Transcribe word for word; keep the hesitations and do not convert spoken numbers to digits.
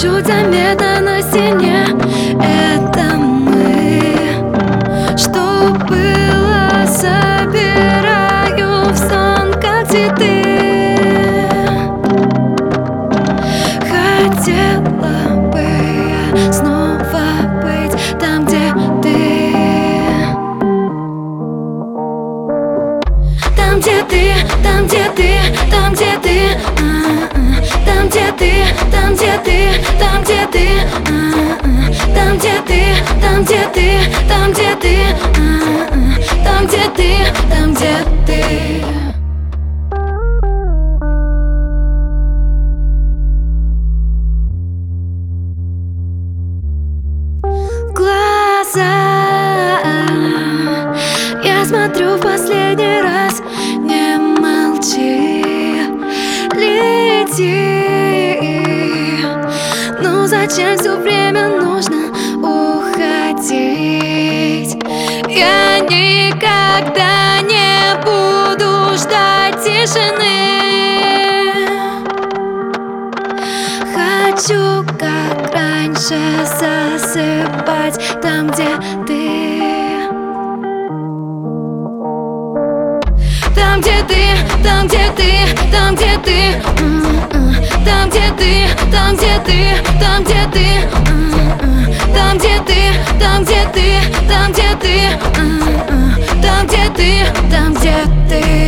чуть заметно на стене. Это мы. Что было, собираю в сон, как цветы. Хотела бы я снова быть там, где ты. Там, где ты, там, где ты, там, где ты, там, где ты, там, где ты, там, где ты, там, где ты, там, где ты, там, где ты, там, где ты, там, где ты. Глаза я смотрю в последний раз. Не молчи, лети. Ну зачем все время нужно уходить? Я никогда не буду ждать тишины. Хочу, как раньше, засыпать там, где ты. Там, где ты, там, где ты, там, где ты, там, где ты, там, где ты, там, где ты, там, где ты, там, где ты, там, где ты, там, где ты, там, где ты.